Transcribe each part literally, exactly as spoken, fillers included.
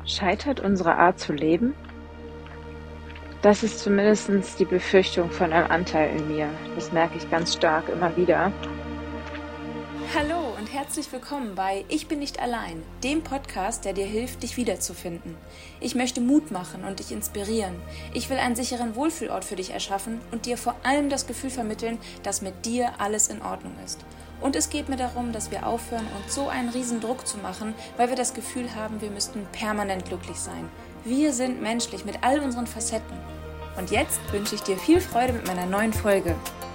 Scheitert unsere Art zu leben? Das ist zumindest die Befürchtung von einem Anteil in mir. Das merke ich ganz stark immer wieder. Hallo und herzlich willkommen bei Ich bin nicht allein, dem Podcast, der dir hilft, dich wiederzufinden. Ich möchte Mut machen und dich inspirieren. Ich will einen sicheren Wohlfühlort für dich erschaffen und dir vor allem das Gefühl vermitteln, dass mit dir alles in Ordnung ist. Und es geht mir darum, dass wir aufhören, uns so einen riesen Druck zu machen, weil wir das Gefühl haben, wir müssten permanent glücklich sein. Wir sind menschlich mit all unseren Facetten. Und jetzt wünsche ich dir viel Freude mit meiner neuen Folge.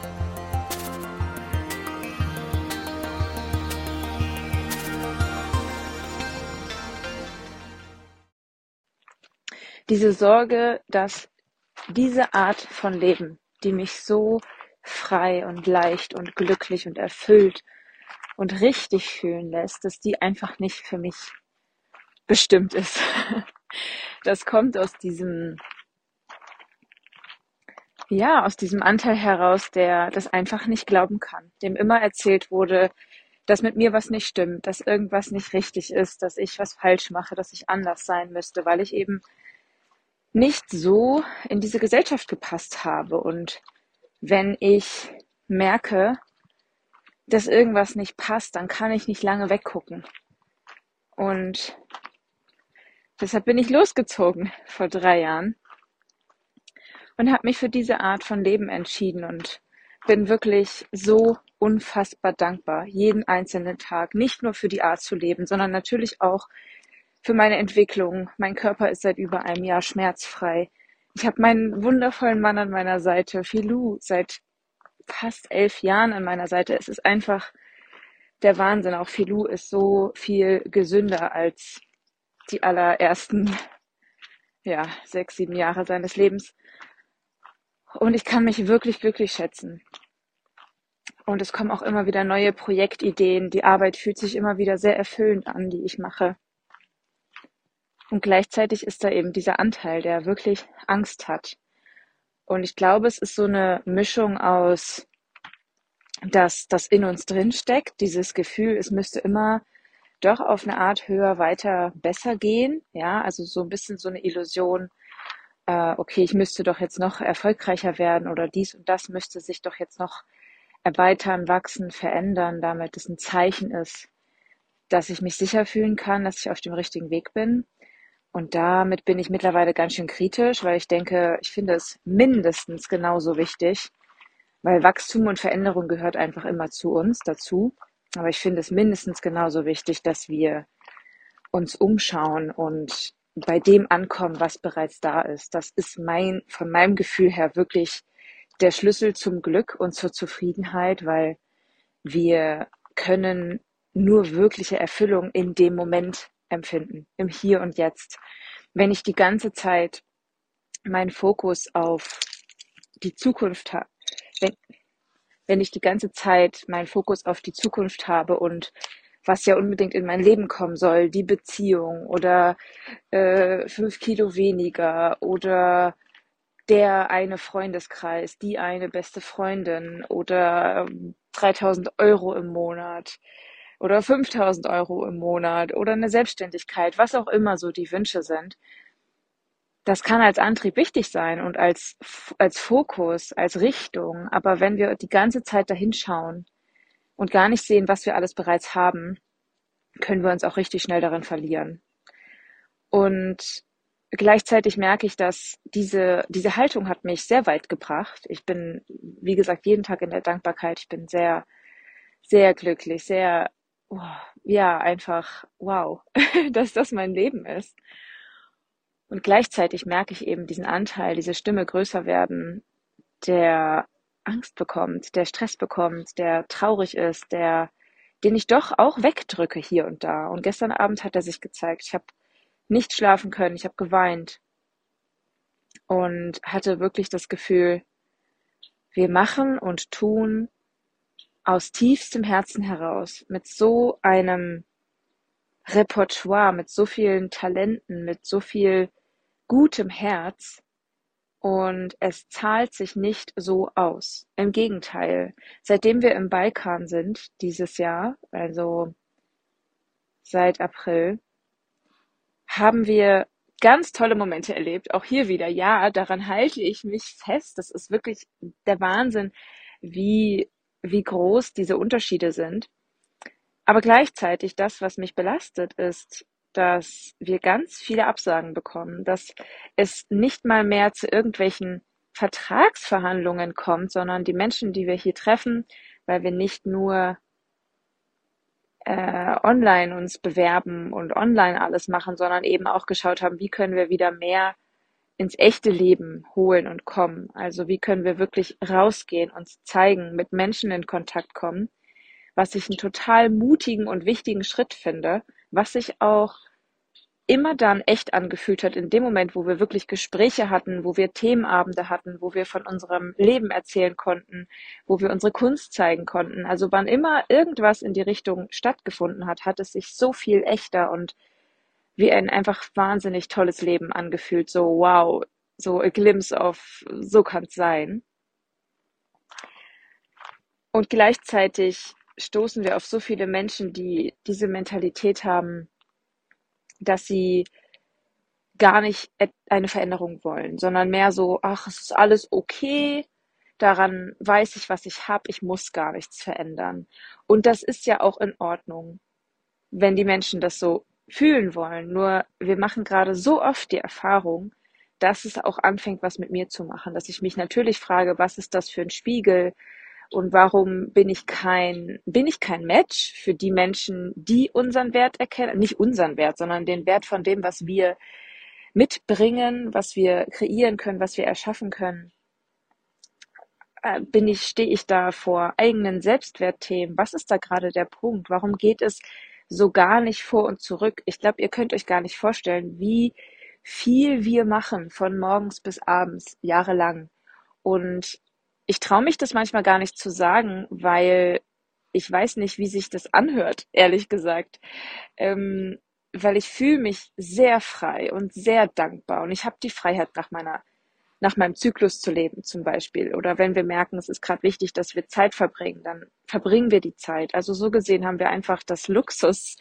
Diese Sorge, dass diese Art von Leben, die mich so frei und leicht und glücklich und erfüllt und richtig fühlen lässt, dass die einfach nicht für mich bestimmt ist. Das kommt aus diesem, ja, aus diesem Anteil heraus, der das einfach nicht glauben kann, dem immer erzählt wurde, dass mit mir was nicht stimmt, dass irgendwas nicht richtig ist, dass ich was falsch mache, dass ich anders sein müsste, weil ich eben nicht so in diese Gesellschaft gepasst habe. Und wenn ich merke, dass irgendwas nicht passt, dann kann ich nicht lange weggucken. Und deshalb bin ich losgezogen vor drei Jahren und habe mich für diese Art von Leben entschieden und bin wirklich so unfassbar dankbar, jeden einzelnen Tag, nicht nur für die Art zu leben, sondern natürlich auch für meine Entwicklung. Mein Körper ist seit über einem Jahr schmerzfrei. Ich habe meinen wundervollen Mann an meiner Seite, Philou, seit fast elf Jahren an meiner Seite. Es ist einfach der Wahnsinn. Auch Philou ist so viel gesünder als die allerersten, ja, sechs, sieben Jahre seines Lebens. Und ich kann mich wirklich glücklich schätzen. Und es kommen auch immer wieder neue Projektideen. Die Arbeit fühlt sich immer wieder sehr erfüllend an, die ich mache. Und gleichzeitig ist da eben dieser Anteil, der wirklich Angst hat. Und ich glaube, es ist so eine Mischung aus, dass das in uns drin steckt, dieses Gefühl, es müsste immer doch auf eine Art höher, weiter, besser gehen. Ja, also so ein bisschen so eine Illusion, äh, okay, ich müsste doch jetzt noch erfolgreicher werden oder dies und das müsste sich doch jetzt noch erweitern, wachsen, verändern, damit es ein Zeichen ist, dass ich mich sicher fühlen kann, dass ich auf dem richtigen Weg bin. Und damit bin ich mittlerweile ganz schön kritisch, weil ich denke, ich finde es mindestens genauso wichtig, weil Wachstum und Veränderung gehört einfach immer zu uns dazu. Aber ich finde es mindestens genauso wichtig, dass wir uns umschauen und bei dem ankommen, was bereits da ist. Das ist mein, von meinem Gefühl her wirklich der Schlüssel zum Glück und zur Zufriedenheit, weil wir können nur wirkliche Erfüllung in dem Moment empfinden, im Hier und Jetzt. Wenn ich die ganze Zeit meinen Fokus auf die Zukunft habe, wenn, wenn ich die ganze Zeit meinen Fokus auf die Zukunft habe und was ja unbedingt in mein Leben kommen soll, die Beziehung oder äh, fünf Kilo weniger oder der eine Freundeskreis, die eine beste Freundin oder ähm, dreitausend Euro im Monat oder fünftausend Euro im Monat oder eine Selbstständigkeit, was auch immer so die Wünsche sind. Das kann als Antrieb wichtig sein und als, als Fokus, als Richtung. Aber wenn wir die ganze Zeit dahin schauen und gar nicht sehen, was wir alles bereits haben, können wir uns auch richtig schnell darin verlieren. Und gleichzeitig merke ich, dass diese, diese Haltung hat mich sehr weit gebracht. Ich bin, wie gesagt, jeden Tag in der Dankbarkeit. Ich bin sehr, sehr glücklich, sehr, oh, ja, einfach, wow, dass das mein Leben ist. Und gleichzeitig merke ich eben diesen Anteil, diese Stimme größer werden, der Angst bekommt, der Stress bekommt, der traurig ist, der, den ich doch auch wegdrücke hier und da. Und gestern Abend hat er sich gezeigt. Ich habe nicht schlafen können, ich habe geweint und hatte wirklich das Gefühl, wir machen und tun aus tiefstem Herzen heraus, mit so einem Repertoire, mit so vielen Talenten, mit so viel gutem Herz, und es zahlt sich nicht so aus. Im Gegenteil, seitdem wir im Balkan sind dieses Jahr, also seit April, haben wir ganz tolle Momente erlebt. Auch hier wieder, ja, daran halte ich mich fest. Das ist wirklich der Wahnsinn, wie, wie groß diese Unterschiede sind. Aber gleichzeitig das, was mich belastet, ist, dass wir ganz viele Absagen bekommen, dass es nicht mal mehr zu irgendwelchen Vertragsverhandlungen kommt, sondern die Menschen, die wir hier treffen, weil wir nicht nur äh, online uns bewerben und online alles machen, sondern eben auch geschaut haben, wie können wir wieder mehr ins echte Leben holen und kommen. Also wie können wir wirklich rausgehen, uns zeigen, mit Menschen in Kontakt kommen, was ich einen total mutigen und wichtigen Schritt finde, was sich auch immer dann echt angefühlt hat in dem Moment, wo wir wirklich Gespräche hatten, wo wir Themenabende hatten, wo wir von unserem Leben erzählen konnten, wo wir unsere Kunst zeigen konnten. Also wann immer irgendwas in die Richtung stattgefunden hat, hat es sich so viel echter und wie ein einfach wahnsinnig tolles Leben angefühlt. So wow, so a glimpse of, so kann's sein. Und gleichzeitig stoßen wir auf so viele Menschen, die diese Mentalität haben, dass sie gar nicht eine Veränderung wollen, sondern mehr so, ach, es ist alles okay, daran weiß ich, was ich habe, ich muss gar nichts verändern. Und das ist ja auch in Ordnung, wenn die Menschen das so fühlen wollen. Nur wir machen gerade so oft die Erfahrung, dass es auch anfängt, was mit mir zu machen, dass ich mich natürlich frage, was ist das für ein Spiegel und warum bin ich kein, bin ich kein Match für die Menschen, die unseren Wert erkennen, nicht unseren Wert, sondern den Wert von dem, was wir mitbringen, was wir kreieren können, was wir erschaffen können. Äh, bin ich, stehe ich da vor eigenen Selbstwertthemen? Was ist da gerade der Punkt? Warum geht es so gar nicht vor und zurück? Ich glaube, ihr könnt euch gar nicht vorstellen, wie viel wir machen von morgens bis abends, jahrelang. Und ich traue mich das manchmal gar nicht zu sagen, weil ich weiß nicht, wie sich das anhört, ehrlich gesagt. Ähm, weil ich fühle mich sehr frei und sehr dankbar und ich habe die Freiheit, nach meiner, nach meinem Zyklus zu leben zum Beispiel. Oder wenn wir merken, es ist gerade wichtig, dass wir Zeit verbringen, dann verbringen wir die Zeit. Also so gesehen haben wir einfach das Luxus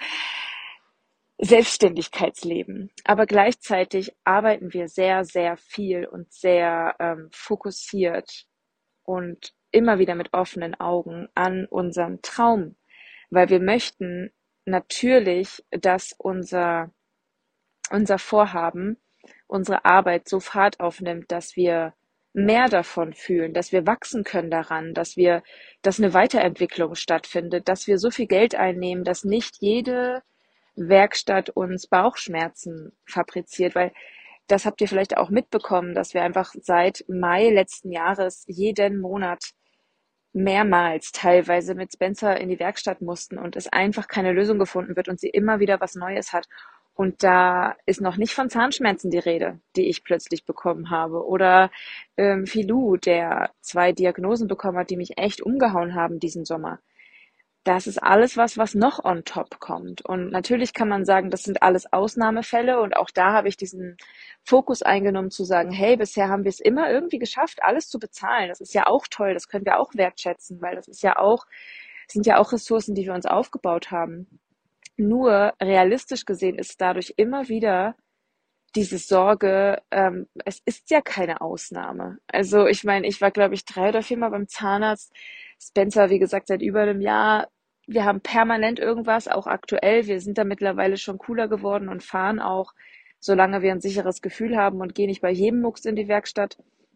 Selbstständigkeitsleben. Aber gleichzeitig arbeiten wir sehr, sehr viel und sehr ähm, fokussiert und immer wieder mit offenen Augen an unserem Traum, weil wir möchten natürlich, dass unser, unser Vorhaben, unsere Arbeit so Fahrt aufnimmt, dass wir mehr davon fühlen, dass wir wachsen können daran, dass wir, dass eine Weiterentwicklung stattfindet, dass wir so viel Geld einnehmen, dass nicht jede Werkstatt uns Bauchschmerzen fabriziert, weil das habt ihr vielleicht auch mitbekommen, dass wir einfach seit Mai letzten Jahres jeden Monat mehrmals teilweise mit Spencer in die Werkstatt mussten und es einfach keine Lösung gefunden wird und sie immer wieder was Neues hat. Und da ist noch nicht von Zahnschmerzen die Rede, die ich plötzlich bekommen habe. Oder ähm, Filou, der zwei Diagnosen bekommen hat, die mich echt umgehauen haben diesen Sommer. Das ist alles was, was noch on top kommt. Und natürlich kann man sagen, das sind alles Ausnahmefälle. Und auch da habe ich diesen Fokus eingenommen zu sagen, hey, bisher haben wir es immer irgendwie geschafft, alles zu bezahlen. Das ist ja auch toll. Das können wir auch wertschätzen, weil das ist ja auch, sind ja auch Ressourcen, die wir uns aufgebaut haben. Nur realistisch gesehen ist dadurch immer wieder diese Sorge, ähm, es ist ja keine Ausnahme. Also ich meine, ich war, glaube ich, drei oder viermal beim Zahnarzt. Spencer, wie gesagt, seit über einem Jahr. Wir haben permanent irgendwas, auch aktuell. Wir sind da mittlerweile schon cooler geworden und fahren auch, solange wir ein sicheres Gefühl haben und gehen nicht bei jedem Mucks in die Werkstatt.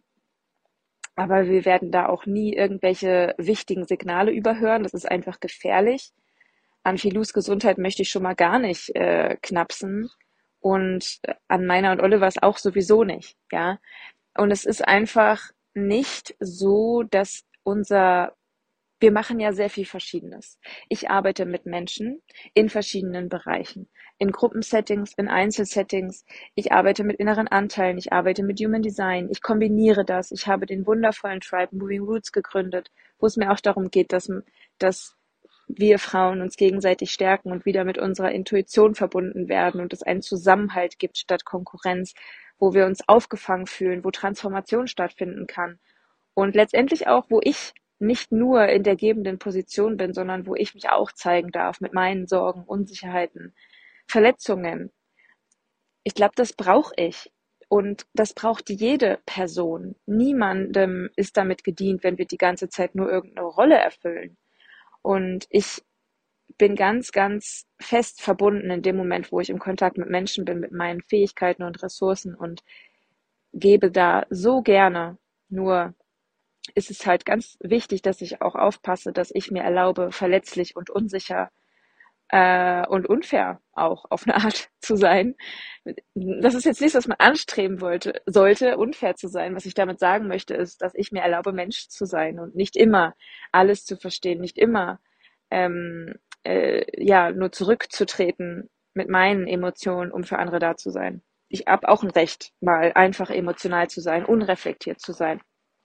Aber wir werden da auch nie irgendwelche wichtigen Signale überhören. Das ist einfach gefährlich. An Filous Gesundheit möchte ich schon mal gar nicht äh, knapsen. Und an meiner und Olivers auch sowieso nicht, ja. Und es ist einfach nicht so, dass unser, wir machen ja sehr viel Verschiedenes. Ich arbeite mit Menschen in verschiedenen Bereichen, in Gruppensettings, in Einzelsettings. Ich arbeite mit inneren Anteilen, ich arbeite mit Human Design, ich kombiniere das. Ich habe den wundervollen Tribe Moving Roots gegründet, wo es mir auch darum geht, dass, dass wir Frauen uns gegenseitig stärken und wieder mit unserer Intuition verbunden werden und es einen Zusammenhalt gibt statt Konkurrenz, wo wir uns aufgefangen fühlen, wo Transformation stattfinden kann. Und letztendlich auch, wo ich nicht nur in der gebenden Position bin, sondern wo ich mich auch zeigen darf mit meinen Sorgen, Unsicherheiten, Verletzungen. ich glaube, das brauche ich. Und das braucht jede Person. Niemandem ist damit gedient, wenn wir die ganze Zeit nur irgendeine Rolle erfüllen. Und ich bin ganz, ganz fest verbunden in dem Moment, wo ich im Kontakt mit Menschen bin, mit meinen Fähigkeiten und Ressourcen und gebe da so gerne. Nur ist es halt ganz wichtig, dass ich auch aufpasse, dass ich mir erlaube, verletzlich und unsicher äh, und unfair auch auf eine Art zu sein. Das ist jetzt nichts, was man anstreben wollte, sollte, unfair zu sein. Was ich damit sagen möchte, ist, dass ich mir erlaube, Mensch zu sein und nicht immer alles zu verstehen, nicht immer ähm, äh, ja nur zurückzutreten mit meinen Emotionen, um für andere da zu sein. Ich habe auch ein Recht, mal einfach emotional zu sein, unreflektiert zu sein.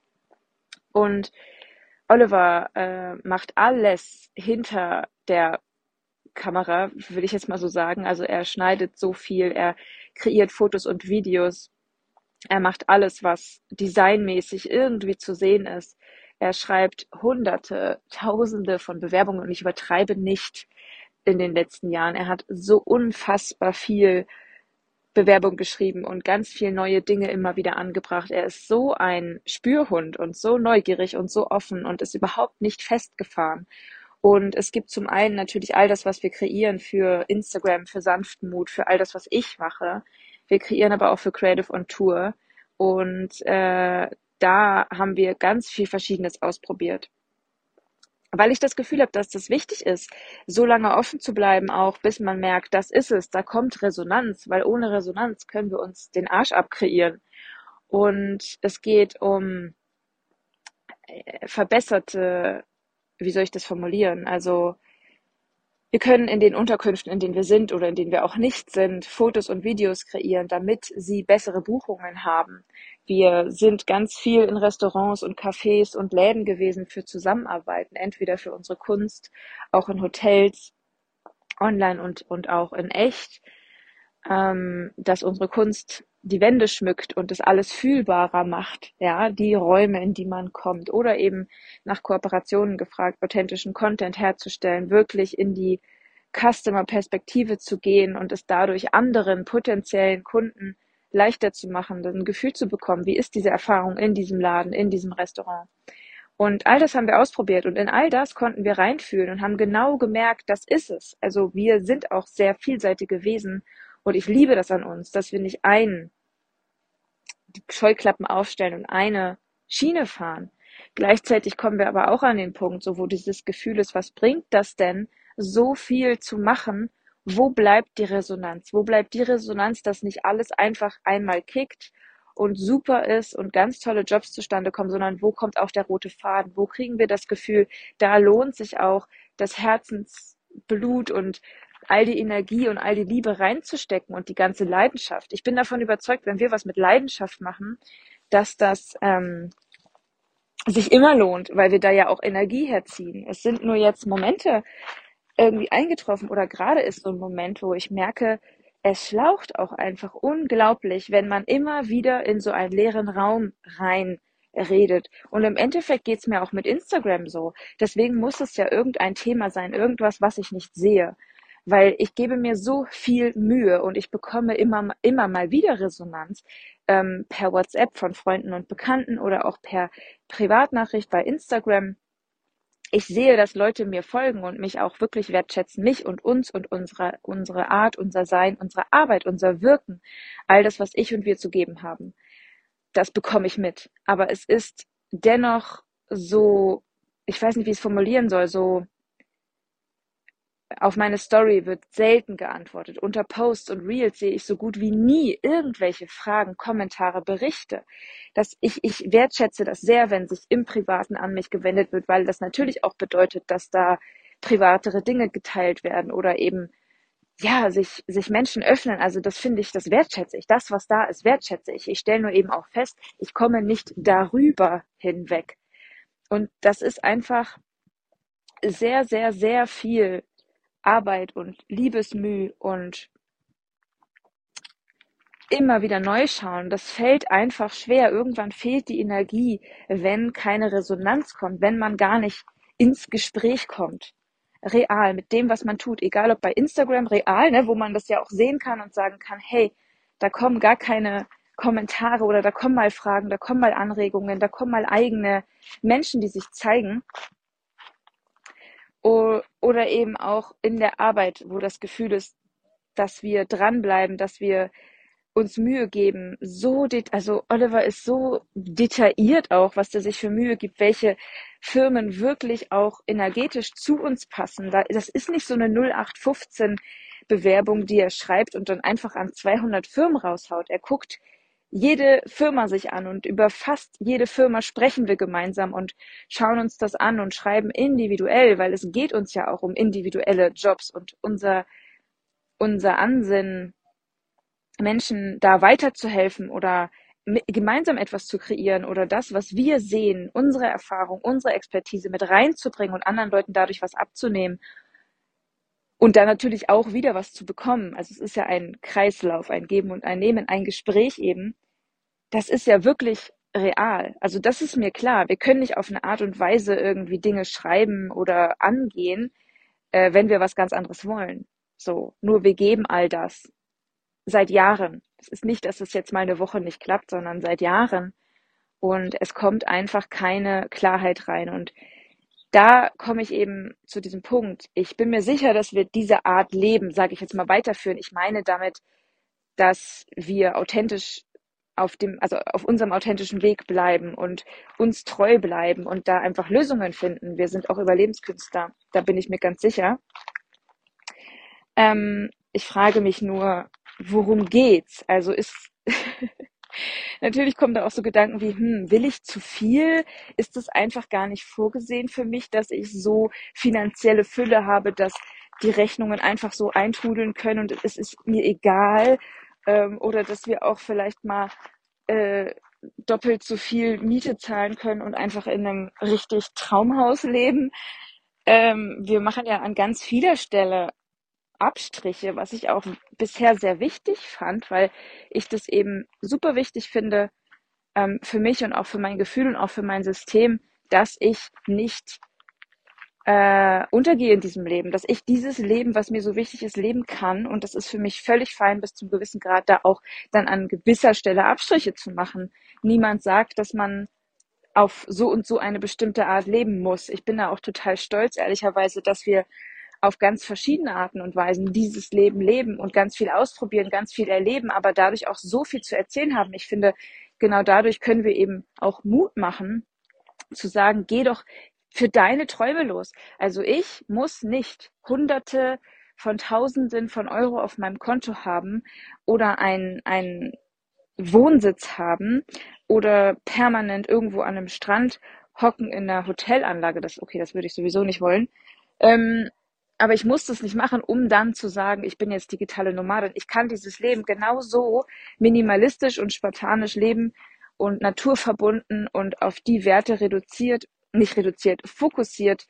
Und Oliver äh, macht alles hinter der Kamera, würde ich jetzt mal so sagen. Also er schneidet so viel, er kreiert Fotos und Videos, er macht alles, was designmäßig irgendwie zu sehen ist. Er schreibt Hunderte, Tausende von Bewerbungen und ich übertreibe nicht in den letzten Jahren. Er hat so unfassbar viel Bewerbung geschrieben und ganz viel neue Dinge immer wieder angebracht. Er ist so ein Spürhund und so neugierig und so offen und ist überhaupt nicht festgefahren. Und es gibt zum einen natürlich all das, was wir kreieren für Instagram, für Sanftmut, für all das, was ich mache. Wir kreieren aber auch für Creative on Tour. Und äh, da haben wir ganz viel Verschiedenes ausprobiert. Weil ich das Gefühl habe, dass das wichtig ist, so lange offen zu bleiben, auch bis man merkt, das ist es, da kommt Resonanz, weil ohne Resonanz können wir uns den Arsch abkreieren. Und es geht um äh, verbesserte, wie soll ich das formulieren? Also wir können in den Unterkünften, in denen wir sind oder in denen wir auch nicht sind, Fotos und Videos kreieren, damit sie bessere Buchungen haben. Wir sind ganz viel in Restaurants und Cafés und Läden gewesen für Zusammenarbeiten, entweder für unsere Kunst, auch in Hotels, online und, und auch in echt, ähm, dass unsere Kunst die Wände schmückt und das alles fühlbarer macht, ja, die Räume, in die man kommt, oder eben nach Kooperationen gefragt, authentischen Content herzustellen, wirklich in die Customer-Perspektive zu gehen und es dadurch anderen potenziellen Kunden leichter zu machen, ein Gefühl zu bekommen, wie ist diese Erfahrung in diesem Laden, in diesem Restaurant. Und all das haben wir ausprobiert und in all das konnten wir reinfühlen und haben genau gemerkt, das ist es. Also wir sind auch sehr vielseitige Wesen und ich liebe das an uns, dass wir nicht einen die Scheuklappen aufstellen und eine Schiene fahren. Gleichzeitig kommen wir aber auch an den Punkt, so wo dieses Gefühl ist, was bringt das denn, so viel zu machen? Wo bleibt die Resonanz? Wo bleibt die Resonanz, dass nicht alles einfach einmal kickt und super ist und ganz tolle Jobs zustande kommen, sondern wo kommt auch der rote Faden? Wo kriegen wir das Gefühl, da lohnt sich auch das Herzensblut und all die Energie und all die Liebe reinzustecken und die ganze Leidenschaft. Ich bin davon überzeugt, wenn wir was mit Leidenschaft machen, dass das ähm, sich immer lohnt, weil wir da ja auch Energie herziehen. Es sind nur jetzt Momente irgendwie eingetroffen oder gerade ist so ein Moment, wo ich merke, es schlaucht auch einfach unglaublich, wenn man immer wieder in so einen leeren Raum rein redet. Und im Endeffekt geht's mir auch mit Instagram so. Deswegen muss es ja irgendein Thema sein, irgendwas, was ich nicht sehe. Weil ich gebe mir so viel Mühe und ich bekomme immer, immer mal wieder Resonanz ähm, per WhatsApp von Freunden und Bekannten oder auch per Privatnachricht bei Instagram. Ich sehe, dass Leute mir folgen und mich auch wirklich wertschätzen, mich und uns und unsere, unsere Art, unser Sein, unsere Arbeit, unser Wirken, all das, was ich und wir zu geben haben. Das bekomme ich mit. Aber es ist dennoch so, ich weiß nicht, wie ich es formulieren soll, so, auf meine Story wird selten geantwortet. Unter Posts und Reels sehe ich so gut wie nie irgendwelche Fragen, Kommentare, Berichte. Dass ich, ich wertschätze das sehr, wenn sich im Privaten an mich gewendet wird, weil das natürlich auch bedeutet, dass da privatere Dinge geteilt werden oder eben, ja, sich, sich Menschen öffnen. Also das finde ich, das wertschätze ich. Das, was da ist, wertschätze ich. Ich stelle nur eben auch fest, ich komme nicht darüber hinweg. Und das ist einfach sehr, sehr, sehr viel Arbeit und Liebesmüh und immer wieder neu schauen. Das fällt einfach schwer. Irgendwann fehlt die Energie, wenn keine Resonanz kommt, wenn man gar nicht ins Gespräch kommt. Real, mit dem, was man tut. Egal ob bei Instagram real, ne, wo man das ja auch sehen kann und sagen kann, hey, Da kommen gar keine Kommentare oder da kommen mal Fragen, da kommen mal Anregungen, da kommen mal eigene Menschen, die sich zeigen. Oder eben auch in der Arbeit, wo das Gefühl ist, dass wir dranbleiben, dass wir uns Mühe geben. So, also Oliver ist so detailliert auch, was der sich für Mühe gibt, welche Firmen wirklich auch energetisch zu uns passen. Das ist nicht so eine null acht fünfzehn Bewerbung, die er schreibt und dann einfach an zweihundert Firmen raushaut. Er guckt jede Firma sich an und über fast jede Firma sprechen wir gemeinsam und schauen uns das an und schreiben individuell, weil es geht uns ja auch um individuelle Jobs und unser, unser Ansinnen, Menschen da weiterzuhelfen oder gemeinsam etwas zu kreieren oder das, was wir sehen, unsere Erfahrung, unsere Expertise mit reinzubringen und anderen Leuten dadurch was abzunehmen und dann natürlich auch wieder was zu bekommen. Also es ist ja ein Kreislauf, ein Geben und ein Nehmen, ein Gespräch eben. Das ist ja wirklich real. Also das ist mir klar. Wir können nicht auf eine Art und Weise irgendwie Dinge schreiben oder angehen, äh, wenn wir was ganz anderes wollen. So, nur wir geben all das seit Jahren. Es ist nicht, dass es jetzt mal eine Woche nicht klappt, sondern seit Jahren. Und es kommt einfach keine Klarheit rein. Und da komme ich eben zu diesem Punkt. Ich bin mir sicher, dass wir diese Art Leben, sage ich jetzt mal, weiterführen. Ich meine damit, dass wir authentisch auf dem, also auf unserem authentischen Weg bleiben und uns treu bleiben und da einfach Lösungen finden. Wir sind auch Überlebenskünstler, da bin ich mir ganz sicher. Ähm, ich frage mich nur, worum geht's? Also ist natürlich kommen da auch so Gedanken wie, hm, will ich zu viel? Ist es einfach gar nicht vorgesehen für mich, dass ich so finanzielle Fülle habe, dass die Rechnungen einfach so eintrudeln können und es ist mir egal? Ähm, oder dass wir auch vielleicht mal äh, doppelt so viel Miete zahlen können und einfach in einem richtig Traumhaus leben. Ähm, wir machen ja an ganz vieler Stelle Abstriche, was ich auch bisher sehr wichtig fand, weil ich das eben super wichtig finde, ähm, für mich und auch für mein Gefühl und auch für mein System, dass ich nicht äh, untergehe in diesem Leben, dass ich dieses Leben, was mir so wichtig ist, leben kann. Und das ist für mich völlig fein, bis zum gewissen Grad da auch dann an gewisser Stelle Abstriche zu machen. Niemand sagt, dass man auf so und so eine bestimmte Art leben muss. Ich bin da auch total stolz, ehrlicherweise, dass wir auf ganz verschiedene Arten und Weisen dieses Leben leben und ganz viel ausprobieren, ganz viel erleben, aber dadurch auch so viel zu erzählen haben. Ich finde, genau dadurch können wir eben auch Mut machen, zu sagen, geh doch für deine Träume los. Also ich muss nicht Hunderte von Tausenden von Euro auf meinem Konto haben oder ein, ein Wohnsitz haben oder permanent irgendwo an einem Strand hocken in einer Hotelanlage. Das, okay, das würde ich sowieso nicht wollen. Ähm, aber ich muss das nicht machen, um dann zu sagen, ich bin jetzt digitale Nomadin. Ich kann dieses Leben genauso minimalistisch und spartanisch leben und naturverbunden und auf die Werte reduziert, nicht reduziert, fokussiert,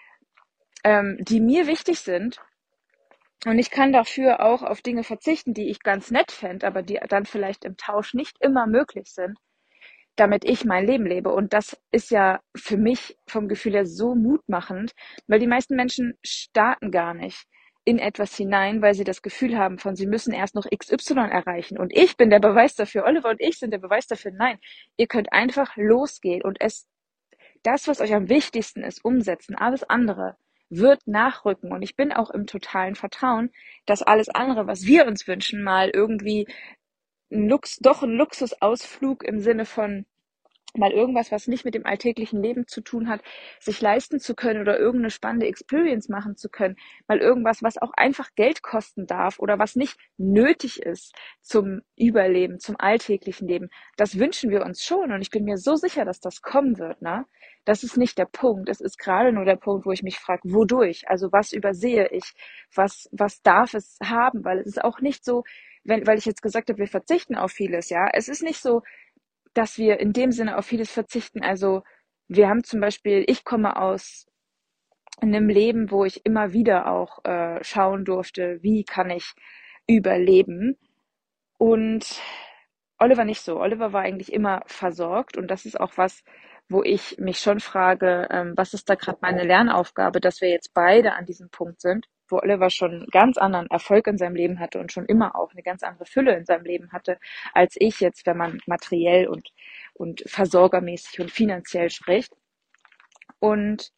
ähm, die mir wichtig sind. Und ich kann dafür auch auf Dinge verzichten, die ich ganz nett fände, aber die dann vielleicht im Tausch nicht immer möglich sind, damit ich mein Leben lebe. Und das ist ja für mich vom Gefühl her so mutmachend, weil die meisten Menschen starten gar nicht in etwas hinein, weil sie das Gefühl haben von, sie müssen erst noch X Y erreichen. Und ich bin der Beweis dafür, Oliver und ich sind der Beweis dafür, nein, ihr könnt einfach losgehen und es, das, was euch am wichtigsten ist, umsetzen. Alles andere wird nachrücken. Und ich bin auch im totalen Vertrauen, dass alles andere, was wir uns wünschen, mal irgendwie ein Lux, doch ein Luxusausflug im Sinne von mal irgendwas, was nicht mit dem alltäglichen Leben zu tun hat, sich leisten zu können oder irgendeine spannende Experience machen zu können, mal irgendwas, was auch einfach Geld kosten darf oder was nicht nötig ist zum Überleben, zum alltäglichen Leben. Das wünschen wir uns schon und ich bin mir so sicher, dass das kommen wird, ne? Das ist nicht der Punkt. Es ist gerade nur der Punkt, wo ich mich frage, wodurch? Also was übersehe ich? Was, was darf es haben? Weil es ist auch nicht so, wenn, weil ich jetzt gesagt habe, wir verzichten auf vieles, ja. Es ist nicht so, dass wir in dem Sinne auf vieles verzichten. Also wir haben zum Beispiel, ich komme aus einem Leben, wo ich immer wieder auch äh, schauen durfte, wie kann ich überleben. Und Oliver nicht so. Oliver war eigentlich immer versorgt und das ist auch was, wo ich mich schon frage, ähm, was ist da gerade meine Lernaufgabe, dass wir jetzt beide an diesem Punkt sind, wo Oliver schon einen ganz anderen Erfolg in seinem Leben hatte und schon immer auch eine ganz andere Fülle in seinem Leben hatte, als ich jetzt, wenn man materiell und, und versorgermäßig und finanziell spricht. Und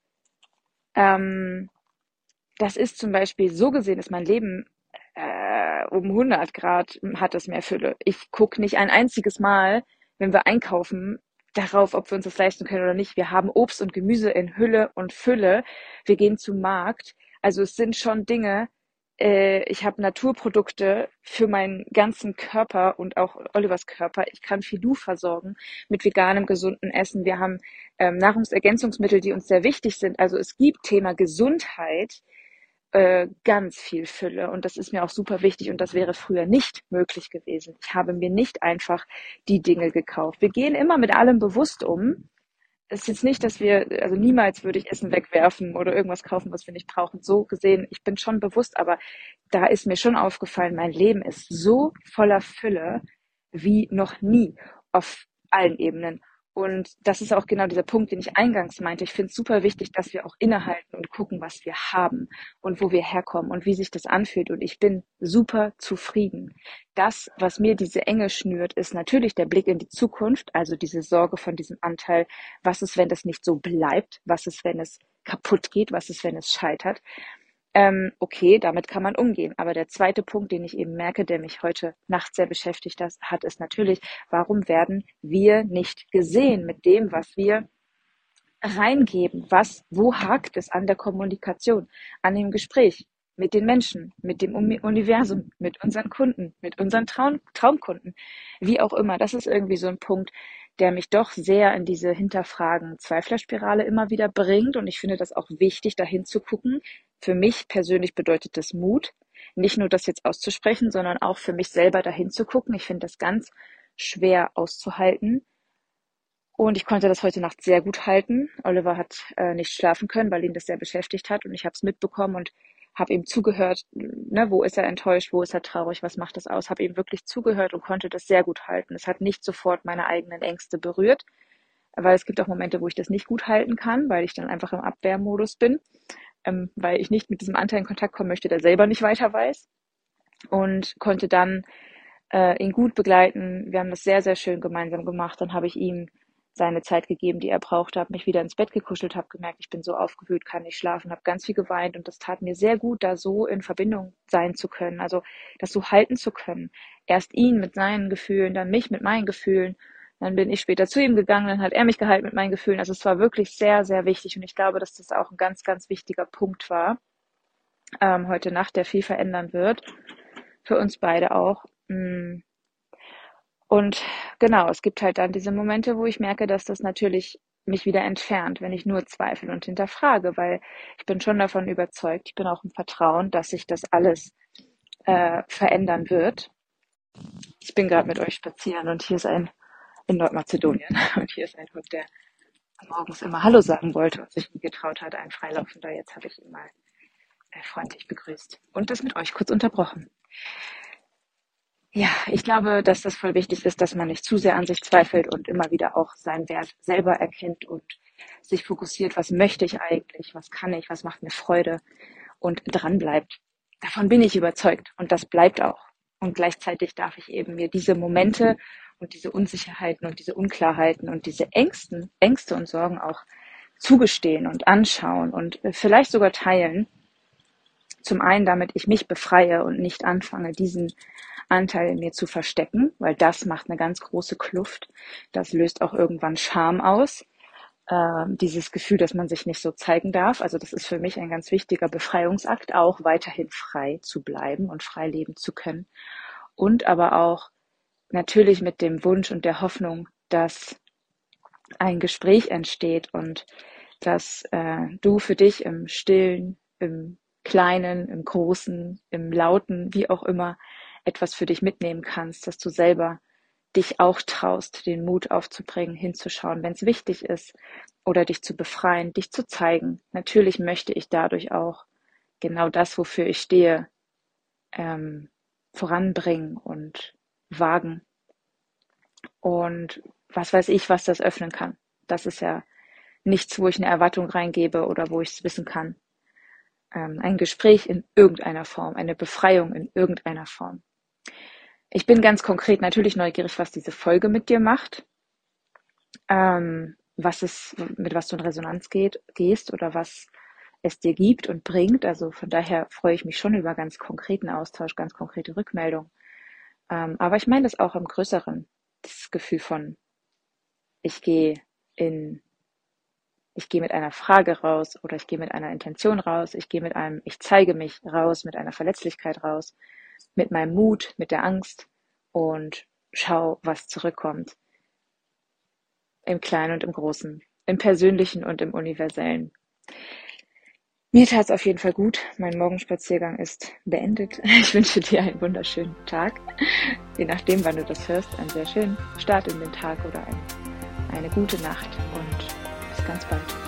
ähm, das ist zum Beispiel so gesehen, ist mein Leben äh, um hundert Grad hat es mehr Fülle. Ich gucke nicht ein einziges Mal, wenn wir einkaufen, darauf, ob wir uns das leisten können oder nicht. Wir haben Obst und Gemüse in Hülle und Fülle. Wir gehen zum Markt. Also es sind schon Dinge, äh, ich habe Naturprodukte für meinen ganzen Körper und auch Olivers Körper. Ich kann Filou versorgen mit veganem, gesunden Essen. Wir haben ähm, Nahrungsergänzungsmittel, die uns sehr wichtig sind. Also es gibt Thema Gesundheit, äh, ganz viel Fülle und das ist mir auch super wichtig und das wäre früher nicht möglich gewesen. Ich habe mir nicht einfach die Dinge gekauft. Wir gehen immer mit allem bewusst um. Es ist jetzt nicht, dass wir, also niemals würde ich Essen wegwerfen oder irgendwas kaufen, was wir nicht brauchen. So gesehen, ich bin schon bewusst, aber da ist mir schon aufgefallen, mein Leben ist so voller Fülle wie noch nie auf allen Ebenen. Und das ist auch genau dieser Punkt, den ich eingangs meinte. Ich finde es super wichtig, dass wir auch innehalten und gucken, was wir haben und wo wir herkommen und wie sich das anfühlt. Und ich bin super zufrieden. Das, was mir diese Enge schnürt, ist natürlich der Blick in die Zukunft, also diese Sorge von diesem Anteil. Was ist, wenn das nicht so bleibt? Was ist, wenn es kaputt geht? Was ist, wenn es scheitert? Ähm, okay, damit kann man umgehen. Aber der zweite Punkt, den ich eben merke, der mich heute Nacht sehr beschäftigt hat, ist natürlich, warum werden wir nicht gesehen mit dem, was wir reingeben? Was, wo hakt es an der Kommunikation, an dem Gespräch mit den Menschen, mit dem Universum, mit unseren Kunden, mit unseren Traum, Traumkunden, wie auch immer. Das ist irgendwie so ein Punkt, der mich doch sehr in diese Hinterfragen-Zweiflerspirale immer wieder bringt. Und ich finde das auch wichtig, dahin zu gucken. Für mich persönlich bedeutet das Mut, nicht nur das jetzt auszusprechen, sondern auch für mich selber dahin zu gucken. Ich finde das ganz schwer auszuhalten. Und ich konnte das heute Nacht sehr gut halten. Oliver hat äh, nicht schlafen können, weil ihn das sehr beschäftigt hat. Und ich habe es mitbekommen und habe ihm zugehört, ne, wo ist er enttäuscht, wo ist er traurig, was macht das aus? Habe ihm wirklich zugehört und konnte das sehr gut halten. Es hat nicht sofort meine eigenen Ängste berührt, weil es gibt auch Momente, wo ich das nicht gut halten kann, weil ich dann einfach im Abwehrmodus bin, ähm, weil ich nicht mit diesem Anteil in Kontakt kommen möchte, der selber nicht weiter weiß. Und konnte dann äh, ihn gut begleiten. Wir haben das sehr, sehr schön gemeinsam gemacht. Dann habe ich ihm seine Zeit gegeben, die er brauchte, habe mich wieder ins Bett gekuschelt, habe gemerkt, ich bin so aufgewühlt, kann nicht schlafen, habe ganz viel geweint und das tat mir sehr gut, da so in Verbindung sein zu können, also das so halten zu können. Erst ihn mit seinen Gefühlen, dann mich mit meinen Gefühlen, dann bin ich später zu ihm gegangen, dann hat er mich gehalten mit meinen Gefühlen. Also es war wirklich sehr, sehr wichtig und ich glaube, dass das auch ein ganz, ganz wichtiger Punkt war ähm, heute Nacht, der viel verändern wird, für uns beide auch. Mm. Und genau, es gibt halt dann diese Momente, wo ich merke, dass das natürlich mich wieder entfernt, wenn ich nur zweifle und hinterfrage, weil ich bin schon davon überzeugt, ich bin auch im Vertrauen, dass sich das alles äh, verändern wird. Ich bin gerade mit euch spazieren und hier ist ein, in Nordmazedonien, und hier ist ein Hund, der morgens immer Hallo sagen wollte und sich nie getraut hat, ein Freilaufender. Jetzt habe ich ihn mal äh, freundlich begrüßt und das mit euch kurz unterbrochen. Ja, ich glaube, dass das voll wichtig ist, dass man nicht zu sehr an sich zweifelt und immer wieder auch seinen Wert selber erkennt und sich fokussiert, was möchte ich eigentlich, was kann ich, was macht mir Freude und dran bleibt. Davon bin ich überzeugt und das bleibt auch. Und gleichzeitig darf ich eben mir diese Momente und diese Unsicherheiten und diese Unklarheiten und diese Ängsten, Ängste und Sorgen auch zugestehen und anschauen und vielleicht sogar teilen. Zum einen, damit ich mich befreie und nicht anfange, diesen Anteil in mir zu verstecken, weil das macht eine ganz große Kluft. Das löst auch irgendwann Scham aus. Äh, dieses Gefühl, dass man sich nicht so zeigen darf. Also das ist für mich ein ganz wichtiger Befreiungsakt, auch weiterhin frei zu bleiben und frei leben zu können. Und aber auch natürlich mit dem Wunsch und der Hoffnung, dass ein Gespräch entsteht und dass äh, du für dich im Stillen, im Kleinen, im Großen, im Lauten, wie auch immer, etwas für dich mitnehmen kannst, dass du selber dich auch traust, den Mut aufzubringen, hinzuschauen, wenn es wichtig ist, oder dich zu befreien, dich zu zeigen. Natürlich möchte ich dadurch auch genau das, wofür ich stehe, ähm, voranbringen und wagen. Und was weiß ich, was das öffnen kann. Das ist ja nichts, wo ich eine Erwartung reingebe oder wo ich es wissen kann. Ähm, ein Gespräch in irgendeiner Form, eine Befreiung in irgendeiner Form. Ich bin ganz konkret natürlich neugierig, was diese Folge mit dir macht, ähm, was es, mit was du in Resonanz geht, gehst oder was es dir gibt und bringt. Also von daher freue ich mich schon über ganz konkreten Austausch, ganz konkrete Rückmeldung. Ähm, aber ich meine das auch im Größeren, das Gefühl von, ich gehe in, ich gehe mit einer Frage raus oder ich gehe mit einer Intention raus, ich gehe mit einem, ich zeige mich raus, mit einer Verletzlichkeit raus, mit meinem Mut, mit der Angst und schau, was zurückkommt. Im Kleinen und im Großen, im Persönlichen und im Universellen. Mir tat es auf jeden Fall gut. Mein Morgenspaziergang ist beendet. Ich wünsche dir einen wunderschönen Tag. Je nachdem, wann du das hörst, einen sehr schönen Start in den Tag oder ein, eine gute Nacht und bis ganz bald.